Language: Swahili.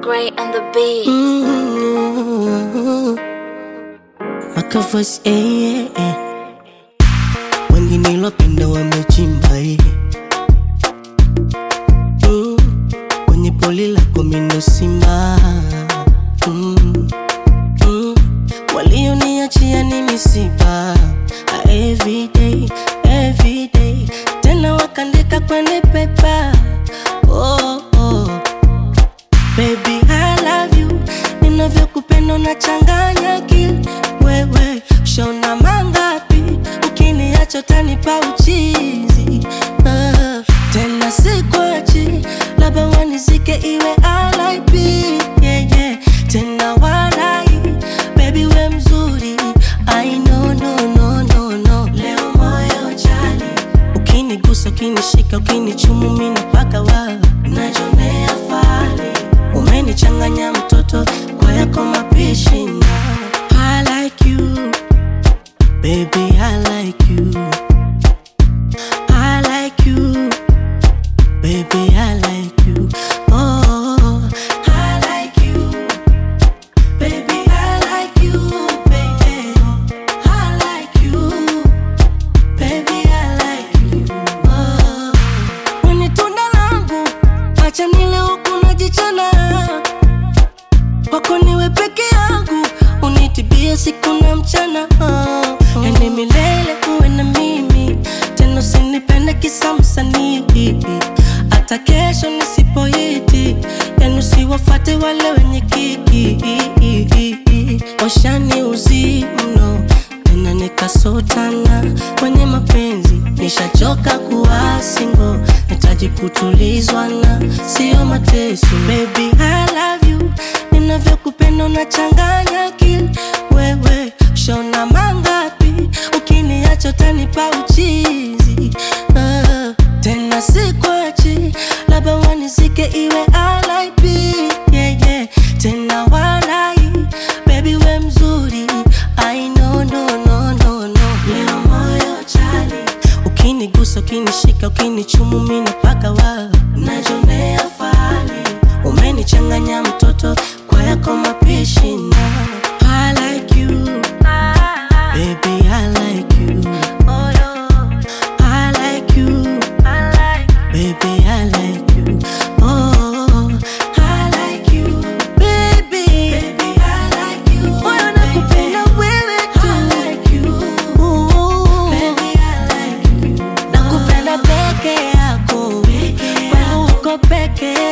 Great on the beat. Maka voice, wengi nilopenda wamechimba, kwenye poli lako mino simba, walioniachia ni misiba. Every day tena wakandika kwenye pepa. Baby I love you, ninavyokupenda unachanganya akili. Wewe shona mangapi, ukiniacha utanipa uchizi. Tena sikwachi, labda wanizike iwe RIP. Yeah. Tena walai, baby we mzuri, I know, no. Leo moyo jali, ukinigusa, ukinishika, ukinichumu mimi napaka wa najonea fali. Umenichanganya mtoto kwa yako mapishi na I like you, baby I like you. I like you, baby I like you. Oh, I like you, baby I like you, baby. I like you, baby I like you. Oh, when it's tunda langu, acha nile huku najichana. Wako niwe peke yangu, unitibie siku na mchana. Yani milele kuwe na mimi, tena usinipende kisa msanii. Hata kesho nisipoiti, yani usiwafate wale wenye kiki. Washani uzi mno, tena nikasotana kwenye mapenzi. Nishachoka kuwa single, nahitaji kutulizwa na sio mateso. Baby I love you, ninavyokupenda unachanganya akili. Wewe shona mangapi, ukiniacha utanipa uchizi. Tena sikwachi, labda wanizike iwe RIP. Yeah. Tena walai, baby we mzuri, I know, no. Leo moyo jali, ukinigusa, ukinishika, ukinichumu mimi napaka wa najonea fali. Umenichanganya mtoto kwa yako mapishi na I like you, baby I like you. I like you, baby I like you. Oh, I like you, baby I like you. Moyo nakupenda wewe tu. I like you, baby I like you. Nakupenda peke yako, kwangu uko peke.